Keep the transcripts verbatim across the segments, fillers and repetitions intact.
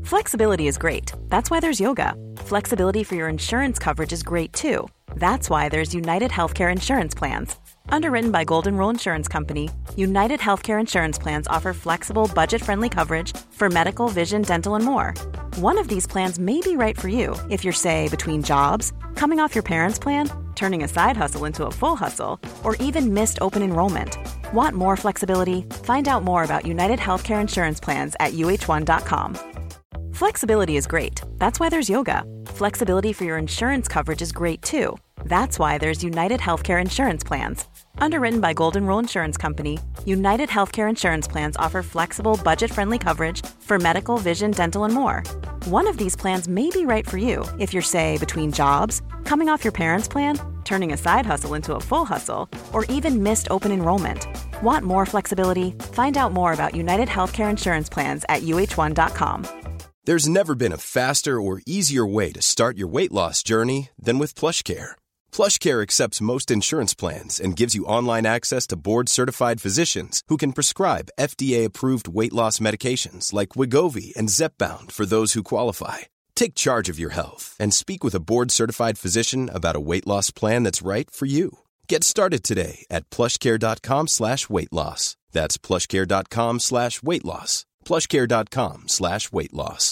Flexibility is great. That's why there's yoga. Flexibility for your insurance coverage is great too. That's why there's United Healthcare Insurance Plans. Underwritten by Golden Rule Insurance Company, United Healthcare Insurance Plans offer flexible, budget-friendly coverage for medical, vision, dental, and more. One of these plans may be right for you if you're, say, between jobs, coming off your parents' plan, turning a side hustle into a full hustle, or even missed open enrollment. Want more flexibility? Find out more about United Healthcare Insurance Plans at U H one dot com. Flexibility is great. That's why there's yoga. Flexibility for your insurance coverage is great too. That's why there's United Healthcare Insurance Plans. Underwritten by Golden Rule Insurance Company, United Healthcare Insurance Plans offer flexible, budget-friendly coverage for medical, vision, dental, and more. One of these plans may be right for you if you're, say, between jobs, coming off your parents' plan, turning a side hustle into a full hustle, or even missed open enrollment. Want more flexibility? Find out more about United Healthcare Insurance Plans at U H one dot com. There's never been a faster or easier way to start your weight loss journey than with PlushCare. PlushCare accepts most insurance plans and gives you online access to board-certified physicians who can prescribe F D A-approved weight loss medications like Wegovy and Zepbound for those who qualify. Take charge of your health and speak with a board-certified physician about a weight loss plan that's right for you. Get started today at plushcare.com slash weight loss. That's plushcare.com slash weight loss. plushcare.com slash weight loss.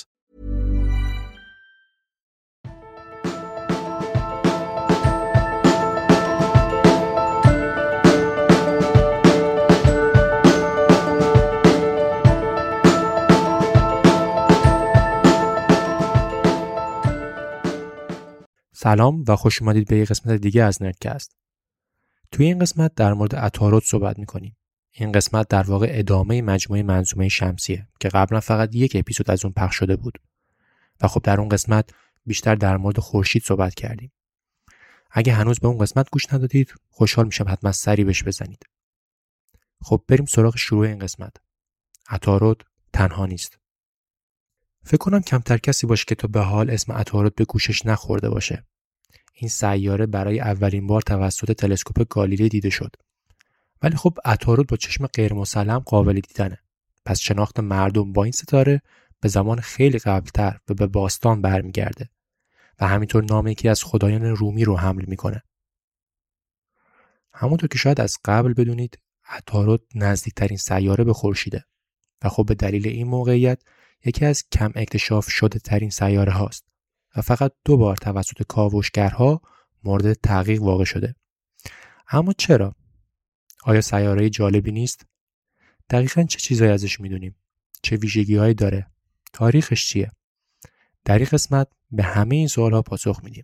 سلام و خوش اومدید به یک قسمت دیگه از نردکست. توی این قسمت در مورد عطارد صحبت می‌کنیم. این قسمت در واقع ادامه مجموعه منظومه شمسیه که قبلا فقط یک اپیزود از اون پخش شده بود. و خب در اون قسمت بیشتر در مورد خورشید صحبت کردیم. اگه هنوز به اون قسمت گوش ندادید، خوشحال میشم حتما سری بهش بزنید. خب بریم سراغ شروع این قسمت. عطارد تنها نیست. فکر کنم کمتر کسی باشه که تا به حال اسم عطارد به گوشش نخورده باشه. این سیاره برای اولین بار توسط تلسکوپ گالیله دیده شد. ولی خب عطارد با چشم غیر مسلم قابل دیدنه. پس شناخت مردم با این ستاره به زمان خیلی قبلتر و به باستان برمیگرده و همینطور نام یکی از خدایان رومی رو حمل میکنه. همونطور که شاید از قبل بدونید، عطارد نزدیکترین سیاره به خورشیده و خب به دلیل این موقعیت یکی از کم اکتشاف شده ترین سیاره هاست و فقط دو بار توسط کاوشگرها مورد تحقیق واقع شده. اما چرا؟ آیا سیاره جالبی نیست؟ دقیقاً چه چیزایی ازش میدونیم؟ چه ویژگی‌هایی داره؟ تاریخش چیه؟ در این قسمت به همه این سوالها پاسخ میدیم.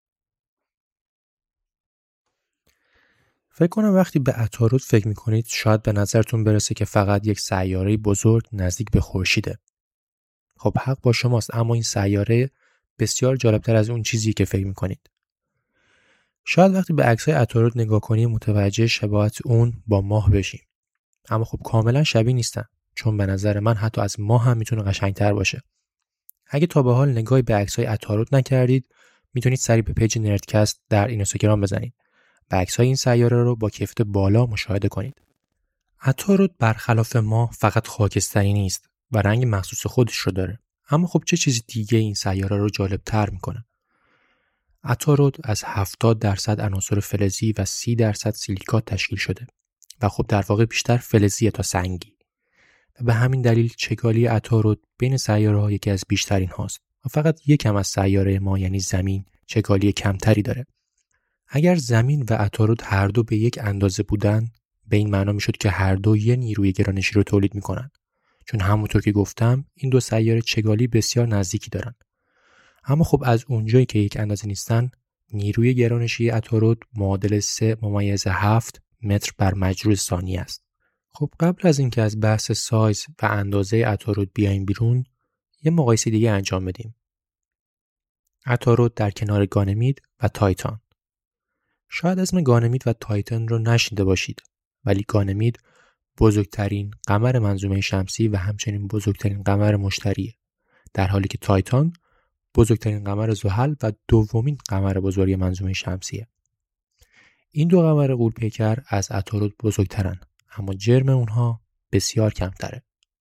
فکر کنم وقتی به عطارد فکر میکنید شاید به نظرتون برسه که فقط یک سیاره بزرگ نزدیک به خورشیده. خب حق با شماست، اما این سیاره بسیار جالبتر از اون چیزی که فکر میکنید. شاید وقتی به عکس‌های عطارد نگاه کنیم متوجه شباهت اون با ماه بشیم. اما خب کاملا شبیه نیستن، چون به نظر من حتی از ماه هم میتونه قشنگتر باشه. اگه تا به حال نگاهی به عکس‌های عطارد نکردید، میتونید سری به پیج نردکست در اینستاگرام بزنید و عکس‌های این سیاره رو با کیفیت بالا مشاهده کنید. عطارد برخلاف ماه فقط خاکستری نیست و رنگ مخصوص خودش رو داره. اما خب چه چیز دیگه این سیاره رو جالب‌تر میکنه؟ عطارد از هفتاد درصد عناصر فلزی و سی درصد سیلیکات تشکیل شده و خب در واقع بیشتر فلزیه تا سنگی. و به همین دلیل چگالی عطارد بین سیاره‌ها یکی از بیشترین هاست و فقط یکم از سیاره ما یعنی زمین چگالی کمتری داره. اگر زمین و عطارد هر دو به یک اندازه بودن، به این معنا میشد که هر دو یه نیروی گرانشی رو تولید میکنن، چون همونطور که گفتم این دو سیاره چگالی بسیار نزدیکی دارن. اما خب از اونجایی که یک اندازه نیستن، نیروی گرانشی عطارد معادل سه ممیز هفت متر بر مجرور ثانیه است. خب قبل از اینکه از بحث سایز و اندازه عطارد بیایم بیرون، یه مقایسه دیگه انجام بدیم. عطارد در کنار گانمید و تایتان. شاید اسم گانمید و تایتان رو نشنیده باشید، ولی گانمید بزرگترین قمر منظومه شمسی و همچنین بزرگترین قمر مشتریه، در حالی که تایتان بزرگترین قمر زحل و دومین قمر بزرگ منظومه شمسیه. این دو قمر غول‌پیکر از عطارد بزرگترن، اما جرم اونها بسیار کمتره.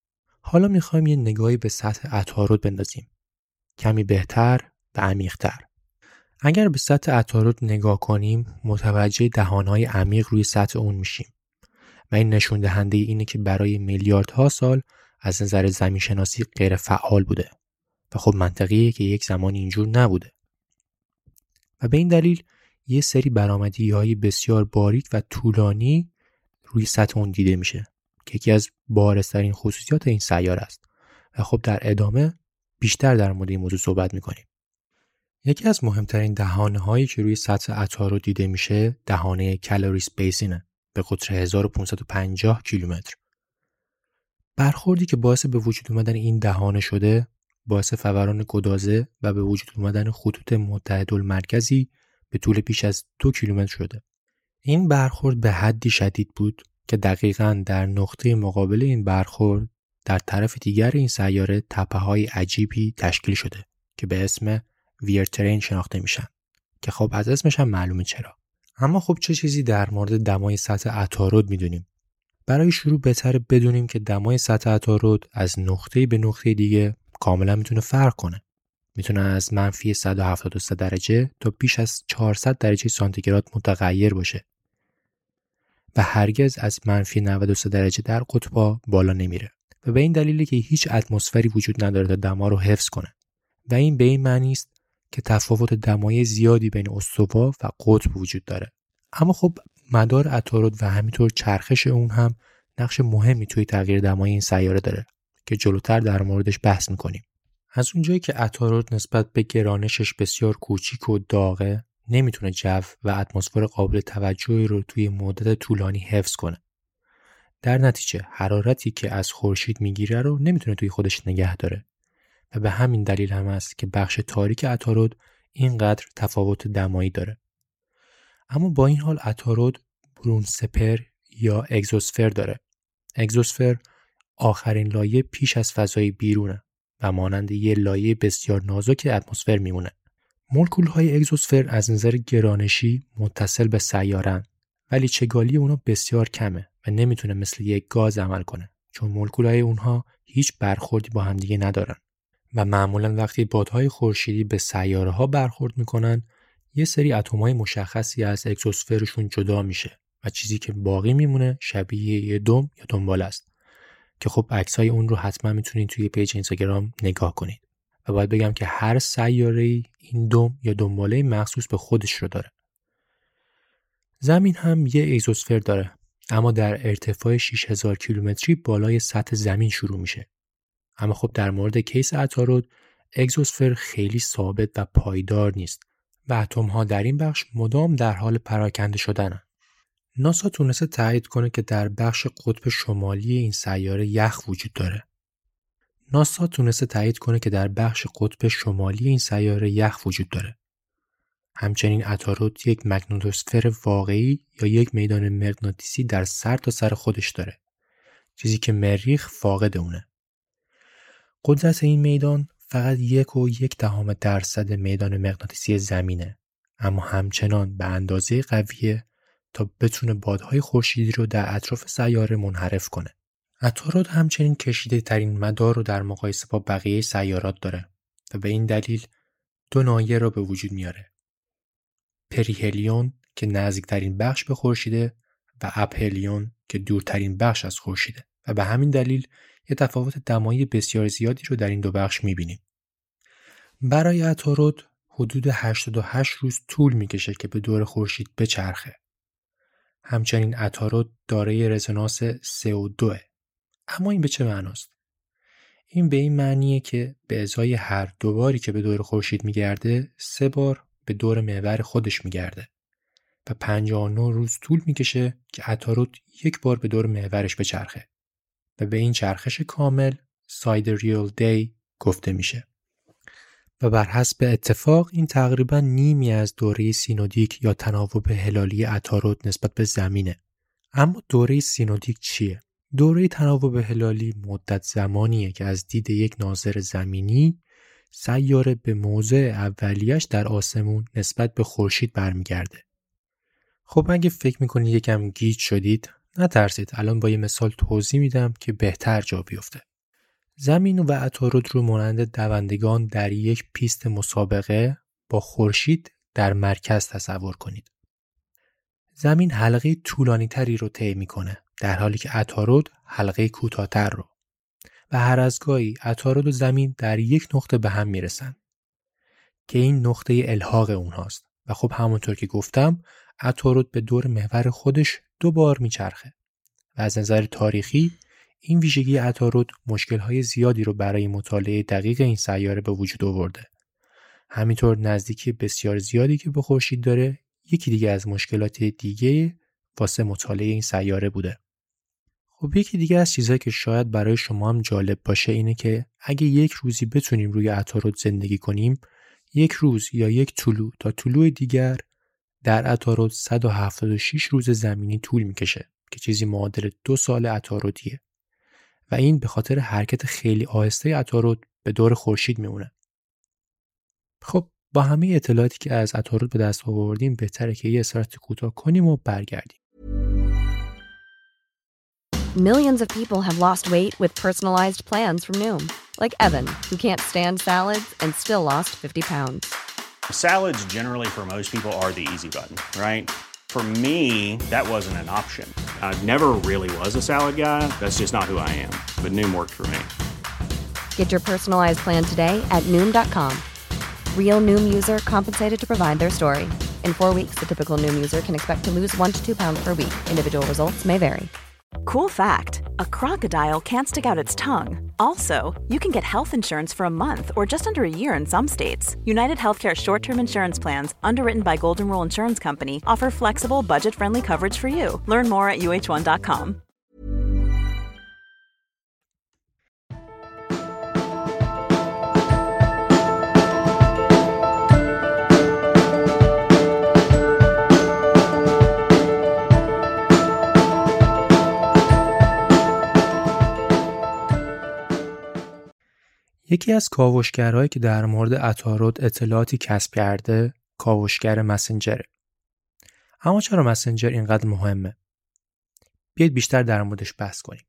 حالا میخوایم یه نگاهی به سطح عطارد بندازیم. کمی بهتر و عمیق‌تر. اگر به سطح عطارد نگاه کنیم، متوجه دهان‌های عمیق روی سطح اون میشیم. و این نشون دهنده اینه که برای میلیاردها سال از نظر زمین شناسی غیر فعال بوده. و خب منطقیه که یک زمان اینجور نبوده. و به این دلیل یه سری برآمدگی‌های بسیار باریک و طولانی روی سطح اون دیده میشه که یکی از بارزترین خصوصیات این سیاره است. و خب در ادامه بیشتر در مورد این موضوع صحبت میکنیم. یکی از مهمترین دهانه هایی که روی سطح عطارد دیده میشه دهانه کالوریس بیسینه به قطر هزار و پانصد و پنجاه کیلومتر. برخوردی که باعث به وجود اومدن این دهانه شده باعث فوران گدازه و به وجود اومدن خطوط متحدالمرکزی به طول بیش از دو کیلومتر شده. این برخورد به حدی شدید بود که دقیقاً در نقطه مقابل این برخورد در طرف دیگر این سیاره تپه‌های عجیبی تشکیل شده که به اسم ویر ترین شناخته میشن که خب از اسمش هم معلومه چرا. اما خب چه چیزی در مورد دمای سطح عطارد میدونیم؟ برای شروع بهتره بدونیم که دمای سطح عطارد از نقطه‌ای به نقطه دیگه کاملا میتونه فرق کنه. میتونه از منفی صد و هفتاد و سه درجه تا بیش از چهارصد درجه سانتیگراد متغیر باشه و هرگز از منفی نود و سه درجه در قطب‌ها بالا نمیره و به این دلیله که هیچ اتمسفری وجود نداره تا دما رو حفظ کنه و این به این معنی است که تفاوت دمای زیادی بین استوا و قطب وجود داره. اما خب مدار عطارد و همینطور چرخش اون هم نقش مهمی توی تغییر دمای این سیاره داره که جلوتر در موردش بحث میکنیم. از اونجایی که عطارد نسبت به گرانشش بسیار کوچیک و داغه نمیتونه جو و اتمسفر قابل توجهی رو توی مدت طولانی حفظ کنه. در نتیجه حرارتی که از خورشید میگیره رو نمیتونه توی خودش نگه داره و به همین دلیل هم است که بخش تاریک عطارد اینقدر تفاوت دمایی داره. اما با این حال عطارد برون سپر یا اگزوسفر داره. اگزوسفر آخرین لایه پیش از فضای بیرونه و مانند یه لایه بسیار نازک اتمسفر میمونه. مولکول‌های اگزوسفر از نظر گرانشی متصل به سیاره‌اند ولی چگالی اونها بسیار کمه و نمیتونه مثل یک گاز عمل کنه چون مولکول‌های اونها هیچ برخوردی با همدیگه ندارن و معمولاً وقتی بادهای خورشیدی به سیاره‌ها برخورد میکنن یه سری اتم‌های مشخصی از اگزوسفرشون جدا میشه و چیزی که باقی میمونه شبیه یه دم یا دنباله است که خب عکسای اون رو حتما میتونید توی پیج اینستاگرام نگاه کنید. و باید بگم که هر سیاره‌ای این دم یا دنباله مخصوص به خودش رو داره. زمین هم یه اگزوسفر داره اما در ارتفاع شش هزار کیلومتری بالای سطح زمین شروع میشه. اما خب در مورد کیس عطارد اگزوسفر خیلی ثابت و پایدار نیست و اتم‌ها در این بخش مدام در حال پراکنده شدنن. ناسا تونسته تایید کنه که در بخش قطب شمالی این سیاره یخ وجود داره. ناسا تونسته تایید کنه که در بخش قطب شمالی این سیاره یخ وجود داره. همچنین عطارد یک مگنتوسفر واقعی یا یک میدان مغناطیسی در سر تا سر خودش داره. چیزی که مریخ فاقد اونه. قدرت این میدان فقط یک و یک دهم درصد میدان مغناطیسی زمینه اما همچنان به اندازه قویه تا بتونه بادهای خورشیدی رو در اطراف سیاره منحرف کنه. عطارد همچنین کشیده ترین مدار رو در مقایسه با بقیه سیارات داره و به این دلیل دو نایه رو به وجود میاره. پریهلیون که نزدیکترین بخش به خورشیده و اپهلیون که دورترین بخش از خورشیده و به همین دلیل یه تفاوت دمایی بسیار زیادی رو در این دو بخش میبینیم. برای عطارد حدود هشتاد و هشت روز طول میکشه که به دور خورشید بچرخه. همچنین عطارد دارای رزونانس سه و دو. اما این به چه معناست؟ این به این معنیه که به ازای هر دو باری که به دور خورشید میگرده سه بار به دور محور خودش میگرده و پنجاه و نه روز طول میکشه که عطارد یک بار به دور محورش بچرخه و به این چرخش کامل سایدریال دی گفته میشه. و بر حسب اتفاق این تقریبا نیمی از دوره سینودیک یا تناوب هلالی عطارد نسبت به زمینه. اما دوره سینودیک چیه؟ دوره تناوب هلالی مدت زمانیه که از دید یک ناظر زمینی سیاره به موضع اولیش در آسمون نسبت به خورشید برمیگرده. خب اگه فکر میکنید یکم گیج شدید نترسید، الان با یه مثال توضیح میدم که بهتر جا بیفته. زمین و عطارد رو مانند دوندگان در یک پیست مسابقه با خورشید در مرکز تصور کنید. زمین حلقه طولانی تری رو طی میکنه، در حالی که عطارد حلقه کوتاه‌تر رو. و هر از گاهی عطارد و زمین در یک نقطه به هم میرسن که این نقطه الحاق اونهاست. و خب همونطور که گفتم عطارد به دور محور خودش دو بار میچرخه و از نظر تاریخی این ویژگی عطارد مشکل‌های زیادی رو برای مطالعه دقیق این سیاره به وجود آورده. همینطور نزدیکی بسیار زیادی که به خورشید داره یکی دیگه از مشکلات دیگه واسه مطالعه این سیاره بوده. خب یکی دیگه از چیزهایی که شاید برای شما هم جالب باشه اینه که اگه یک روزی بتونیم روی عطارد زندگی کنیم، یک روز یا یک طلوع تا طلوع دیگر در عطارد صد و هفتاد و شش روز زمینی طول میکشه که چیزی معادل دو سال عطاردیه و این به خاطر حرکت خیلی آهسته عطارد به دور خورشید میمونه. خب با همه اطلاعاتی که از عطارد به دست آوردیم بهتره که یه استراحت کوتاه کنیم و برگردیم. Millions of people have lost weight with personalized plans from Noom, like Evan, who can't stand salads and still lost fifty pounds. Salads generally for most people are the easy button, right? For me, that wasn't an option. I never really was a salad guy. That's just not who I am. But Noom worked for me. Get your personalized plan today at Noom dot com. Real Noom user compensated to provide their story. In four weeks, the typical Noom user can expect to lose one to two pounds per week. Individual results may vary. Cool fact, a crocodile can't stick out its tongue. Also, you can get health insurance for a month or just under a year in some states. United Healthcare short-term insurance plans, underwritten by Golden Rule Insurance Company, offer flexible, budget-friendly coverage for you. Learn more at U H one dot com. یکی از کاوشگرهایی که در مورد عطارد اطلاعاتی کسب کرده کاوشگر مسنجره. اما چرا مسنجر اینقدر مهمه؟ بیایید بیشتر در موردش بحث کنیم.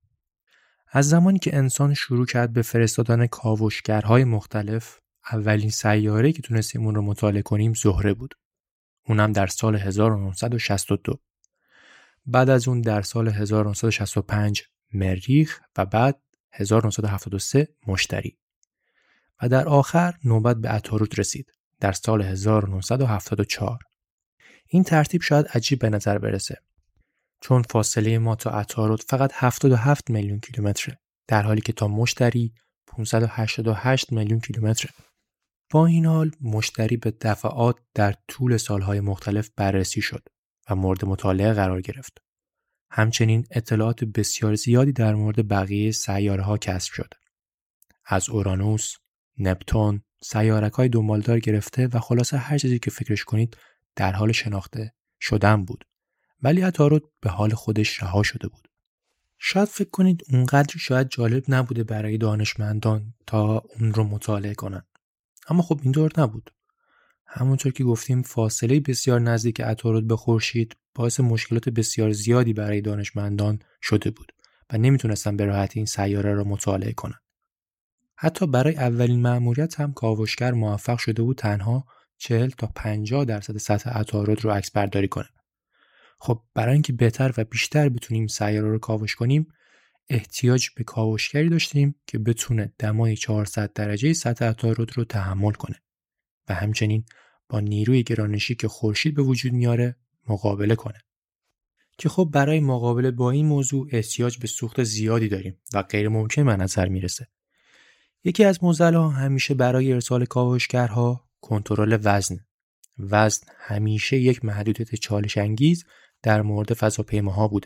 از زمانی که انسان شروع کرد به فرستادن کاوشگرهای مختلف، اولین سیاره‌ای که تونستیم اون رو مطالعه کنیم زهره بود. اونم در سال هزار و نهصد و شصت و دو. بعد از اون در سال هزار و نهصد و شصت و پنج مریخ و بعد هزار و نهصد و هفتاد و سه مشتری و در آخر نوبت به عطارد رسید در سال هزار و نهصد و هفتاد و چهار. این ترتیب شاید عجیب به نظر برسه چون فاصله ما تا عطارد فقط هفتاد و هفت میلیون کیلومتره، در حالی که تا مشتری پانصد و هشتاد و هشت میلیون کیلومتره. با این حال مشتری به دفعات در طول سالهای مختلف بررسی شد و مورد مطالعه قرار گرفت. همچنین اطلاعات بسیار زیادی در مورد بقیه سیاره‌ها کسب شد. از اورانوس، نپتون، سیارک‌های دنبالدار گرفته و خلاصه هر چیزی که فکرش کنید در حال شناخته شدن بود. ولی عطارد به حال خودش رها شده بود. شاید فکر کنید اونقدر شاید جالب نبوده برای دانشمندان تا اون رو مطالعه کنن. اما خب اینطور نبود. همونطور که گفتیم فاصله بسیار نزدیک عطارد به خورشید باعث مشکلات بسیار زیادی برای دانشمندان شده بود و نمیتونستن به راحتی این سیاره را مطالعه کنن. حتی برای اولین مأموریت هم کاوشگر موفق شده بود تنها چهل تا پنجاه درصد سطح عطارد رو عکس برداری کنه. خب برای اینکه بهتر و بیشتر بتونیم سیاره رو کاوش کنیم احتیاج به کاوشگری داشتیم که بتونه دمای چهارصد درجه سطح عطارد رو تحمل کنه و همچنین با نیروی گرانشی که خورشید به وجود میاره مقابله کنه. که خب برای مقابله با این موضوع احتیاج به سوخت زیادی داریم و غیر ممکن به نظر میرسه. یکی از معضل‌ها همیشه برای ارسال کاوشگرها کنترل وزن. وزن همیشه یک محدودیت چالش انگیز در مورد فضاپیماها بوده.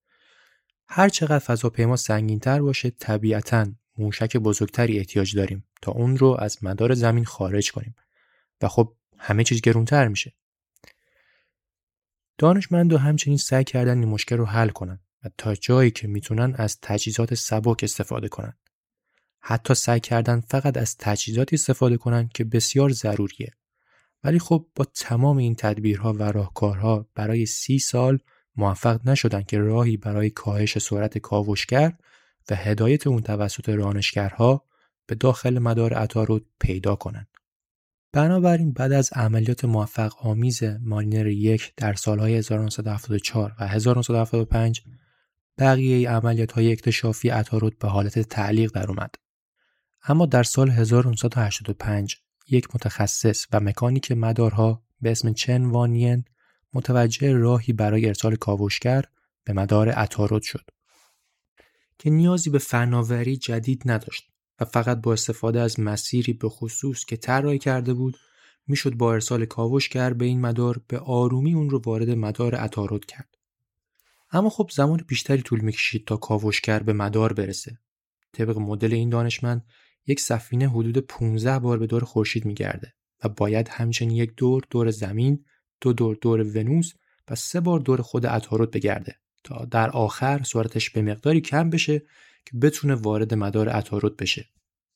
هر چقدر فضاپیما سنگین‌تر باشه طبیعتاً موشک بزرگتری احتیاج داریم تا اون رو از مدار زمین خارج کنیم و خب همه چیز گرونتر میشه. دانشمندان همچنین سعی کردن این مشکل رو حل کنن و تا جایی که میتونن از تجهیزات سبک استفاده کنن. حتی سعی کردن فقط از تجهیزاتی استفاده کنن که بسیار ضروریه. ولی خب با تمام این تدبیرها و راهکارها برای سی سال موفق نشدن که راهی برای کاهش سرعت کاوشگر و هدایت اون توسط رانشگرها به داخل مدار عطارد پیدا کنند. بنابراین بعد از عملیات موفق آمیز مارینر یک در سالهای هزار و نهصد و هفتاد و چهار و هزار و نهصد و هفتاد و پنج بقیه عملیات‌های اکتشافی عطارد به حالت تعلیق در اومد. اما در سال هزار و نهصد و هشتاد و پنج یک متخصص و مکانیک مدارها به اسم چن وانین متوجه راهی برای ارسال کاوشگر به مدار عطارد شد که نیازی به فناوری جدید نداشت و فقط با استفاده از مسیری به خصوص که طراحی کرده بود میشد با ارسال کاوشگر به این مدار به آرومی اون رو وارد مدار عطارد کرد. اما خب زمان بیشتری طول میکشید تا کاوشگر به مدار برسه. طبق مدل این دانشمند یک سفینه حدود پانزده بار به دور خورشید میگرده و باید همچنین یک دور دور زمین، دو دور دور ونوس و سه بار دور خود عطارد بگرده تا در آخر سرعتش به مقداری کم بشه که بتونه وارد مدار عطارد بشه.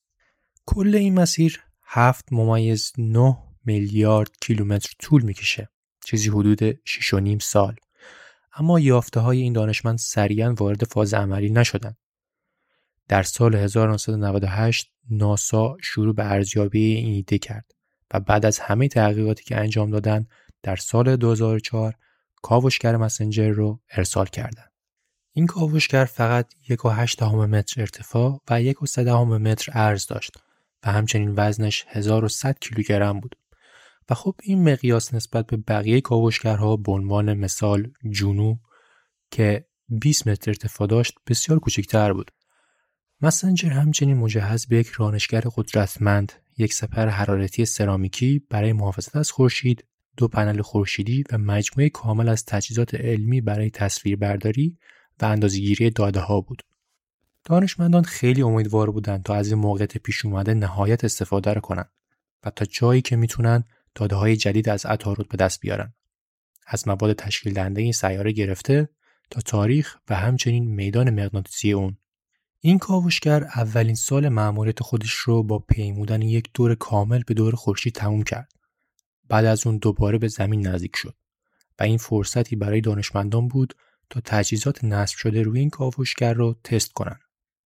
کل این مسیر هفت ممیز نه میلیارد کیلومتر طول میکشه، چیزی حدود شش و نیم سال. اما یافته های این دانشمند سریعا وارد فاز عملی نشدن. در سال هزار و نهصد و نود و هشت ناسا شروع به ارزیابی این ایده کرد و بعد از همه تحقیقاتی که انجام دادن در سال دو هزار و چهار کاوشگر مسنجر رو ارسال کردند. این کاوشگر فقط یک و هشت دهم متر ارتفاع و یک و سه دهم متر عرض داشت و همچنین وزنش هزار و صد کیلوگرم بود. و خب این مقیاس نسبت به بقیه کاوشگرها به عنوان مثال جونو که بیست متر ارتفاع داشت بسیار کوچکتر بود. مسنجر همچنین مجهز به یک رانشگر قدرتمند، یک سپر حرارتی سرامیکی برای محافظت از خورشید، دو پنل خورشیدی و مجموعه کامل از تجهیزات علمی برای تصویربرداری و اندازه‌گیری داده‌ها بود. دانشمندان خیلی امیدوار بودند تا از این موقعیت پیش اومده نهایت استفاده را کنند و تا جایی که میتونن داده‌های جدید از عطارد به دست بیارن. از مواد تشکیل دهنده این سیاره گرفته تا تاریخ و همچنین میدان مغناطیسی اون. این کاوشگر اولین سال مأموریت خودش رو با پیمودن یک دور کامل به دور خورشید تموم کرد. بعد از اون دوباره به زمین نزدیک شد و این فرصتی برای دانشمندان بود تا تجهیزات نصب شده روی این کاوشگر رو تست کنن.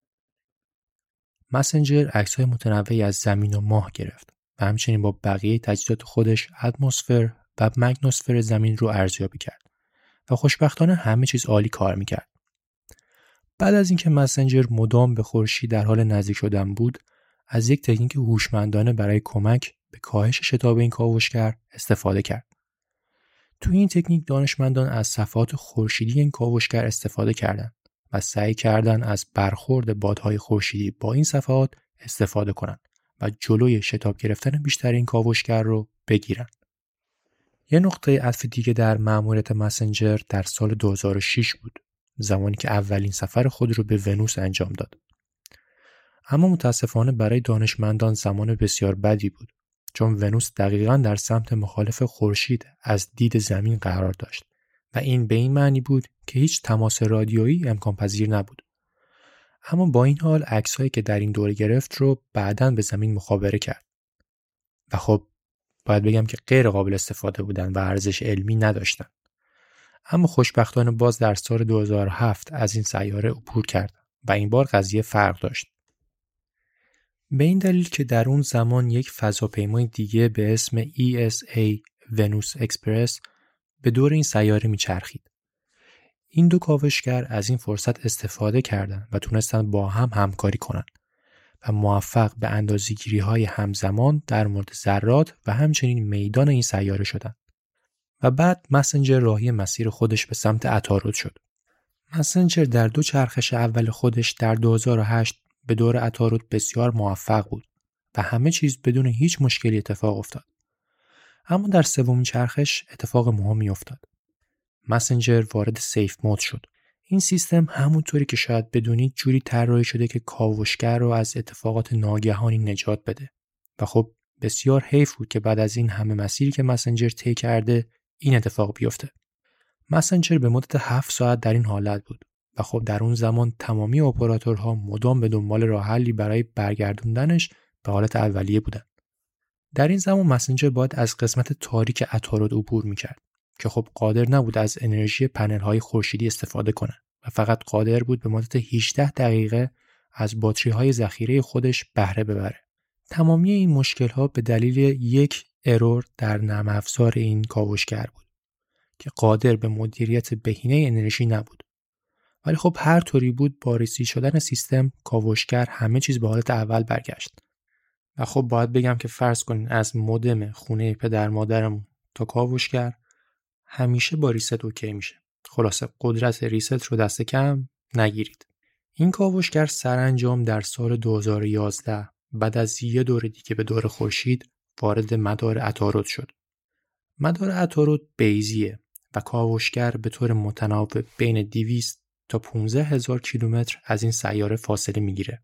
مسنجر عکس‌های متنوعی از زمین و ماه گرفت و همچنین با بقیه تجهیزات خودش اتمسفر و مگنوسفر زمین رو ارزیابی کرد و خوشبختانه همه چیز عالی کار میکرد. بعد از اینکه مسنجر مدام به خورشید در حال نزدیک شدن بود، از یک تکنیک هوشمندانه برای کمک به کاهش شتاب این کاوشگر استفاده کرد. تو این تکنیک دانشمندان از صفحات خورشیدی این کاوشگر استفاده کردند و سعی کردند از برخورد بادهای خورشیدی با این صفحات استفاده کنند و جلوی شتاب گرفتن بیشتر این کاوشگر رو بگیرن. یه نقطه عطف دیگه در مأموریت مسنجر در سال دو هزار و شش بود، زمانی که اولین سفر خود رو به ونوس انجام داد. اما متاسفانه برای دانشمندان زمان بسیار بدی بود، چون ونوس دقیقاً در سمت مخالف خورشید از دید زمین قرار داشت و این به این معنی بود که هیچ تماس رادیویی امکان پذیر نبود. اما با این حال عکس‌هایی که در این دوره گرفت رو بعداً به زمین مخابره کرد و خب باید بگم که غیر قابل استفاده بودن و ارزش علمی نداشتن. اما خوشبختانه باز در سال دو هزار و هفت از این سیاره عبور کرد و این بار قضیه فرق داشت. به این دلیل که در اون زمان یک فضاپیمای دیگه به اسم ای اس ای ونوس اکسپرس به دور این سیاره میچرخید. این دو کاوشگر از این فرصت استفاده کردند و تونستن با هم همکاری کنند و موفق به اندازه‌گیری‌های همزمان در مورد ذرات و همچنین میدان این سیاره شدند. و بعد مسنجر راهی مسیر خودش به سمت عطارد شد. مسنجر در دو چرخش اول خودش در دو هزار و هشت به دور عطارد بسیار موفق بود و همه چیز بدون هیچ مشکلی اتفاق افتاد. اما در سومین چرخش اتفاق مهمی افتاد. مسنجر وارد سیف مود شد. این سیستم همونطوری که شاید بدونید جوری طراحی شده که کاوشگر رو از اتفاقات ناگهانی نجات بده. و خب بسیار حیف بود که بعد از این همه مسیری که مسنجر طی کرده این اتفاق بیفته. مسنجر به مدت هفت ساعت در این حالت بود و خب در اون زمان تمامی اپراتورها مدام به دنبال راه حلی برای برگردوندنش به حالت اولیه بودند. در این زمان مسنجر باید از قسمت تاریک عطارد عبور میکرد که خب قادر نبود از انرژی پنل‌های خورشیدی استفاده کنه و فقط قادر بود به مدت هجده دقیقه از باتری‌های ذخیره خودش بهره ببره. تمامی این مشکل‌ها به دلیل یک ارور در نرم افزار این کاوشگر بود که قادر به مدیریت بهینه انرژی نبود. ولی خب هر طوری بود با ریسی شدن سیستم کاوشگر همه چیز به حالت اول برگشت. و خب باید بگم که فرض کنین از مودم خونه پدر مادرمون تا کاوشگر همیشه با ریست اوکی میشه. خلاصه قدرت ریست رو دست کم نگیرید. این کاوشگر سرانجام در سال دو هزار و یازده بعد از یه دور دیگه به دور خورشید وارد مدار عطارد شد. مدار عطارد بیضیه و کاوشگر به طور متناوب بین دویست تا پانزده هزار کیلومتر از این سیاره فاصله میگیره.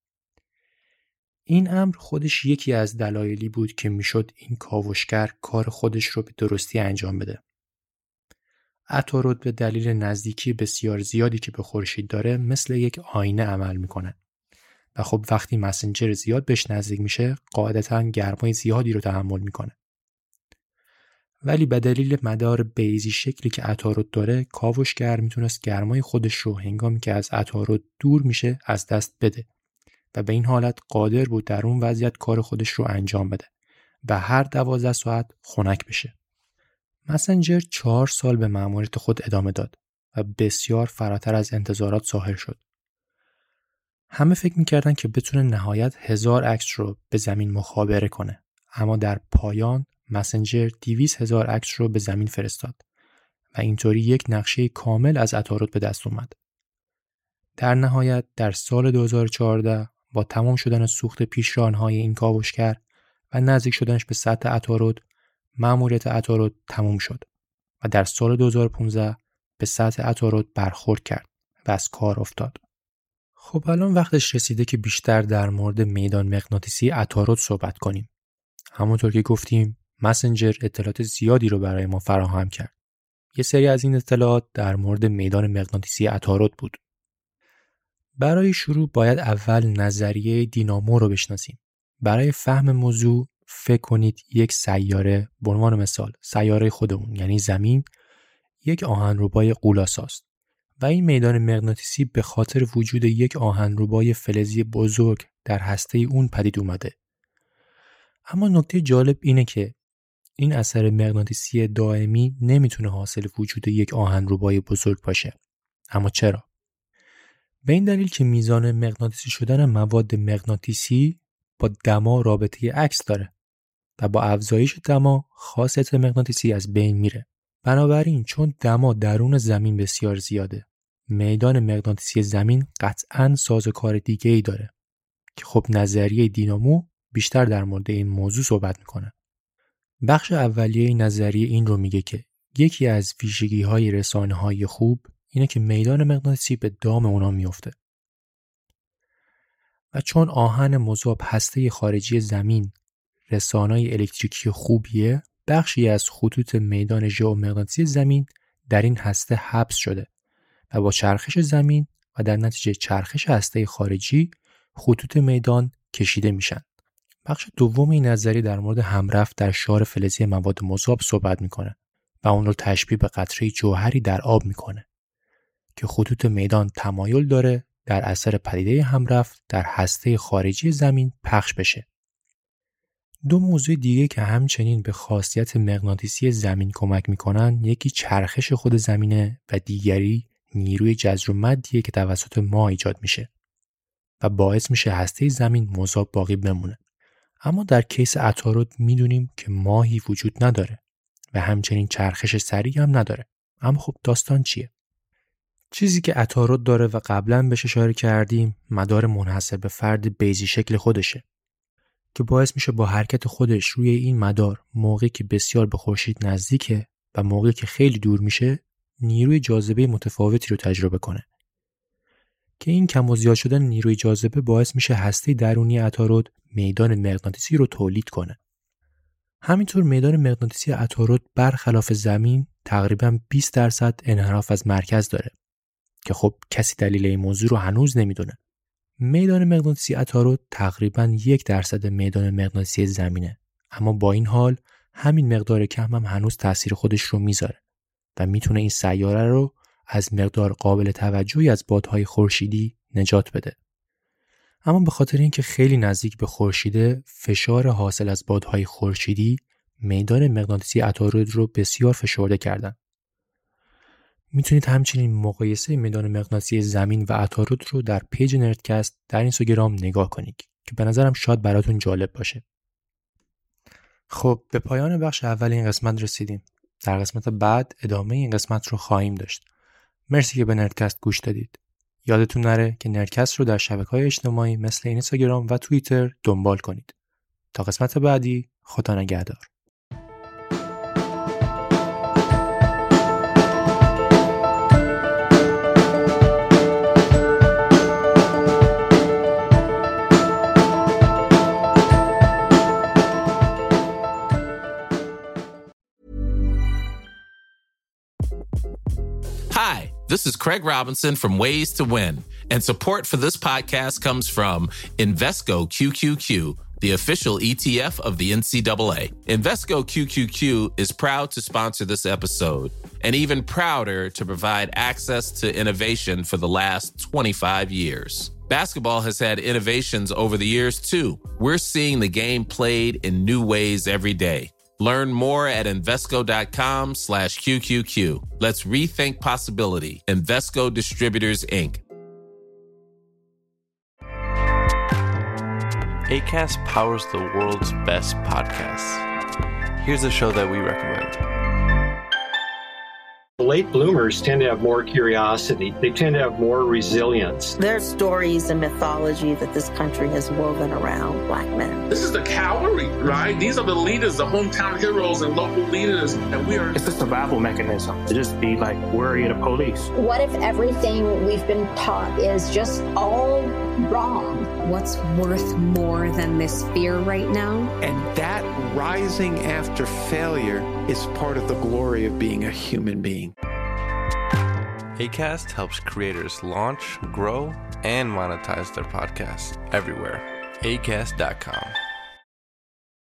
این امر خودش یکی از دلایلی بود که میشد این کاوشگر کار خودش رو به درستی انجام بده. عطارد به دلیل نزدیکی بسیار زیادی که به خورشید داره مثل یک آینه عمل میکنه و خب وقتی مسنجر زیاد بهش نزدیک میشه قاعدتاً گرمای زیادی رو تحمل میکنه. ولی به دلیل مدار بیضی شکلی که عطارد داره کاوشگر میتونست گرمای خودش رو هنگامی که از عطارد دور میشه از دست بده و به این حالت قادر بود در اون وضعیت کار خودش رو انجام بده و هر دوازده ساعت خنک بشه. مسنجر چهار سال به مأموریت خود ادامه داد و بسیار فراتر از انتظارات ظاهر شد. همه فکر میکردن که بتونه نهایت هزار عکس رو به زمین مخابره کنه، اما در پایان مسنجر دویست هزار عکس رو به زمین فرستاد و اینطوری یک نقشه کامل از عطارد به دست اومد. در نهایت در سال دو هزار و چهارده با تمام شدن سوخت پیشرانهای این کاوشگر و نزدیک شدنش به سطح عطارد مأموریت عطارد تموم شد و در سال دو هزار و پانزده به سطح عطارد برخورد کرد و از کار افتاد. خب الان وقتش رسیده که بیشتر در مورد میدان مغناطیسی عطارد صحبت کنیم. همونطور که گفتیم مسنجر اطلاعات زیادی رو برای ما فراهم کرد. یه سری از این اطلاعات در مورد میدان مغناطیسی عطارد بود. برای شروع باید اول نظریه دینامو رو بشناسیم. برای فهم موضوع فکر کنید یک سیاره، به عنوان مثال سیاره خودمون یعنی زمین، یک آهنربای غول‌آساست و این میدان مغناطیسی به خاطر وجود یک آهنربای فلزی بزرگ در هسته اون پدید اومده. اما نکته جالب اینه که این اثر مغناطیسی دائمی نمیتونه حاصل وجود یک آهنربای بزرگ باشه. اما چرا؟ به این دلیل که میزان مغناطیسی شدن مواد مغناطیسی با دما رابطه عکس داره و با افزایش دما خاصیت مغناطیسی از بین میره. بنابراین چون دما درون زمین بسیار زیاده، میدان مغناطیسی زمین قطعاً سازوکار دیگه‌ای داره که خب نظریه دینامو بیشتر در مورد این موضوع صحبت میکنه. بخش اولیه نظریه این رو میگه که یکی از ویژگی‌های رسانه‌های خوب اینه که میدان مغناطیسی به دام اونا میفته. و چون آهن مذاب هسته خارجی زمین رسانه‌های الکتریکی خوبیه، بخشی از خطوط میدان ژئومغناطیسی زمین در این هسته حبس شده و با چرخش زمین و در نتیجه چرخش هسته خارجی خطوط میدان کشیده میشن. بخش دوم این نظریه در مورد همرفت در شار فلزی مواد مذاب صحبت میکنه و اون رو تشبیه به قطره جوهری در آب میکنه که خطوط میدان تمایل داره در اثر پدیده همرفت در هسته خارجی زمین پخش بشه. دو موضوع دیگه که همچنین به خاصیت مغناطیسی زمین کمک میکنن، یکی چرخش خود زمینه و دیگری نیروی جذر و مدیه که توسط ماه ایجاد میشه و باعث میشه هسته زمین مذاب باقی بمونه. اما در کیس عطارد میدونیم که ماهی وجود نداره و همچنین چرخش سریع هم نداره. اما خب داستان چیه؟ چیزی که عطارد داره و قبلا بهش اشاره کردیم مدار منحصر به فرد بیضی شکل خودشه که باعث میشه با حرکت خودش روی این مدار موقعی که بسیار به خورشید نزدیکه و موقعی که خیلی دور میشه نیروی جاذبه متفاوتی رو تجربه کنه که این کم و زیاد شدن نیروی جاذبه باعث میشه هسته درونی عطارد میدان مغناطیسی رو تولید کنه. همینطور میدان مغناطیسی عطارد برخلاف زمین تقریباً بیست درصد انحراف از مرکز داره که خب کسی دلیل این موضوع رو هنوز نمیدونه. میدان مغناطیسی عطارد تقریباً یک درصد میدان مغناطیسی زمینه، اما با این حال همین مقدار کم هم هنوز تأثیر خودش رو میذاره و میتونه این سیاره رو از مقدار قابل توجهی از بادهای خورشیدی نجات بده. اما به خاطر اینکه خیلی نزدیک به خورشیده، فشار حاصل از بادهای خورشیدی میدان مغناطیسی عطارد رو بسیار فشرده کردن. میتونید همچنین مقایسه میدان مغناطیسی زمین و عطارد رو در پیج نردکست در اینستاگرام نگاه کنید که به نظرم شاید براتون جالب باشه. خب به پایان بخش اول این قسمت رسیدیم. در قسمت بعد ادامه این قسمت رو خواهیم داشت. مرسی که به نردکست گوش دادید. یادتون نره که نردکست رو در شبکه‌های اجتماعی مثل اینستاگرام و توییتر دنبال کنید. تا قسمت بعدی، خدا نگهدار. Hi, this is Craig Robinson from Ways to Win, and support for this podcast comes from Invesco Q Q Q, the official E T F of the N C double A. Invesco Q Q Q is proud to sponsor this episode, and even prouder to provide access to innovation for the last twenty-five years. Basketball has had innovations over the years, too. We're seeing the game played in new ways every day. Learn more at Invesco.com slash QQQ. Let's rethink possibility. Invesco Distributors, Incorporated. Acast powers the world's best podcasts. Here's a show that we recommend. Late bloomers tend to have more curiosity. They tend to have more resilience. There's stories and mythology that this country has woven around Black men. This is the cavalry, right? These are the leaders, the hometown heroes and local leaders. And we are... It's a survival mechanism to just be like worried of police. What if everything we've been taught is just all wrong? What's worth more than this fear right now? And that rising after failure is part of the glory of being a human being. Acast helps creators launch, grow, and monetize their podcasts everywhere. Acast dot com.